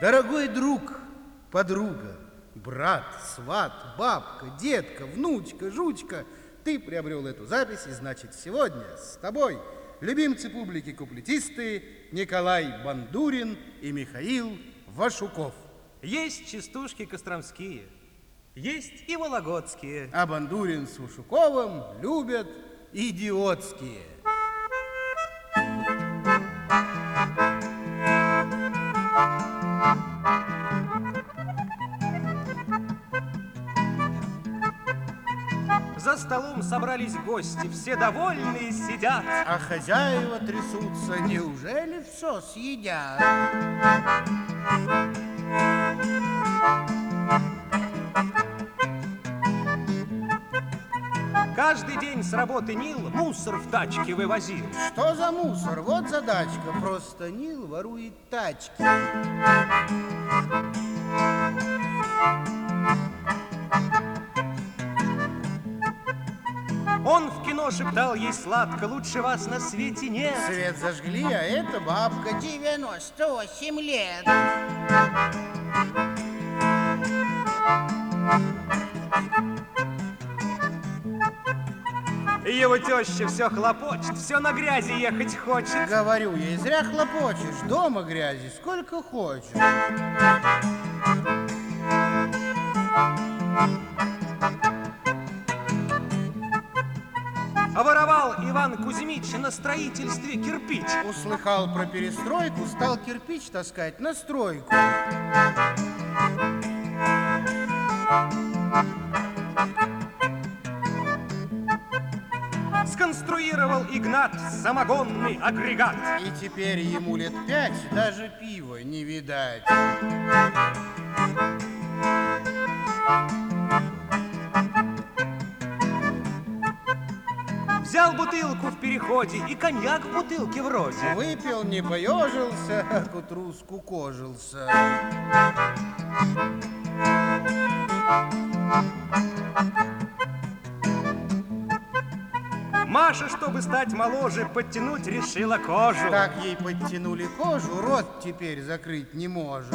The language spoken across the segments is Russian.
Дорогой друг, подруга, брат, сват, бабка, детка, внучка, жучка, ты приобрел эту запись, и значит сегодня с тобой любимцы публики куплетисты Николай Бандурин и Михаил Вашуков. Есть частушки костромские, есть и вологодские. А Бандурин с Вашуковым любят идиотские. За столом собрались гости, все довольные сидят. А хозяева трясутся, неужели все съедят? Каждый день с работы Нил мусор в тачке вывозил. Что за мусор? Вот задачка. Просто Нил ворует тачки. Он в кино шептал ей сладко: лучше вас на свете нет. Свет зажгли, а эта бабка 98 лет. Его теща все хлопочет, все на грязи ехать хочет. Говорю ей, зря хлопочешь, дома грязи сколько хочешь. А воровал Иван Кузьмич на строительстве кирпич. Услыхал про перестройку, стал кирпич таскать на стройку. Сконструировал Игнат самогонный агрегат. И теперь ему лет 5, даже пива не видать. Взял бутылку в переходе и коньяк в бутылке вроде. Выпил, не поежился, а к утру скукожился. Маша, чтобы стать моложе, подтянуть решила кожу. Так ей подтянули кожу, рот теперь закрыть не может.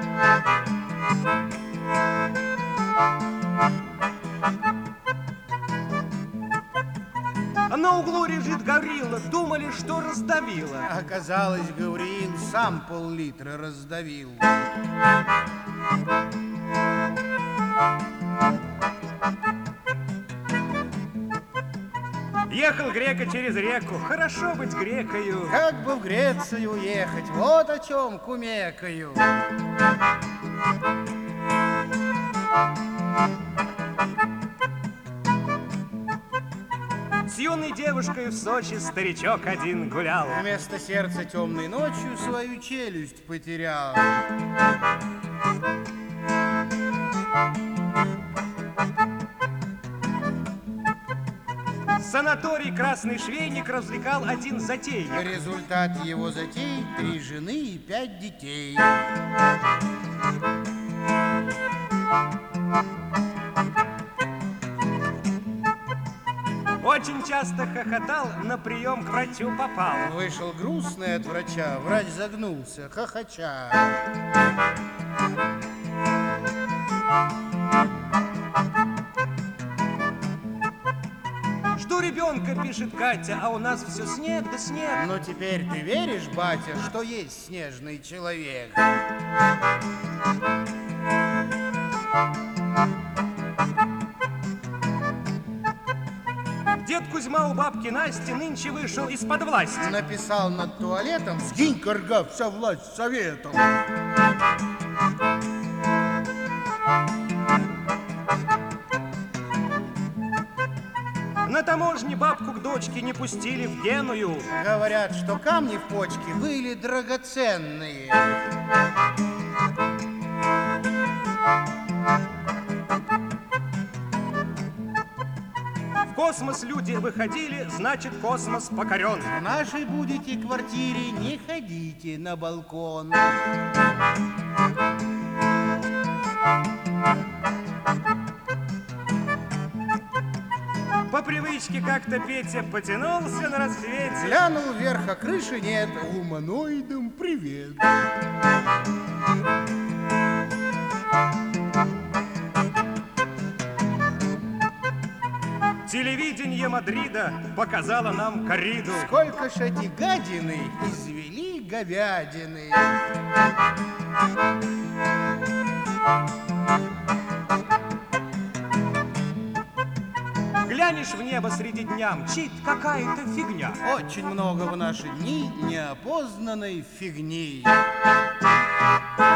На углу лежит Гаврила, думали, что раздавила. Оказалось, Гавриил сам пол-литра раздавил. Ехал грека через реку, хорошо быть грекою. Как бы в Грецию ехать, вот о чем кумекаю. С юной девушкой в Сочи старичок один гулял. Вместо сердца темной ночью свою челюсть потерял. Санаторий «Красный швейник» развлекал один затейник. Результат его затей — 3 жены и 5 детей. Очень часто хохотал, на прием к врачу попал. Вышел грустный от врача, врач загнулся, хохоча. Жду ребенка, пишет Катя, а у нас все снег да снег. Но теперь ты веришь, батя, что есть снежный человек? Дед Кузьма у бабки Насти нынче вышел из-под власти. Написал над туалетом: «Сгинь, корга, вся власть советом». На таможне бабку к дочке не пустили в Геную. Говорят, что камни в почке были драгоценные. В космос люди выходили, значит, космос покорен. В нашей будете квартире не ходите на балкон. По привычке как-то Петя потянулся на рассвете. Глянул вверх, а крыши нет. Гуманоидам привет. Телевидение Мадрида показало нам корриду. Сколько ж эти гадины извели говядины. Глянешь в небо среди дня, мчит какая-то фигня. Очень много в наши дни неопознанной фигни.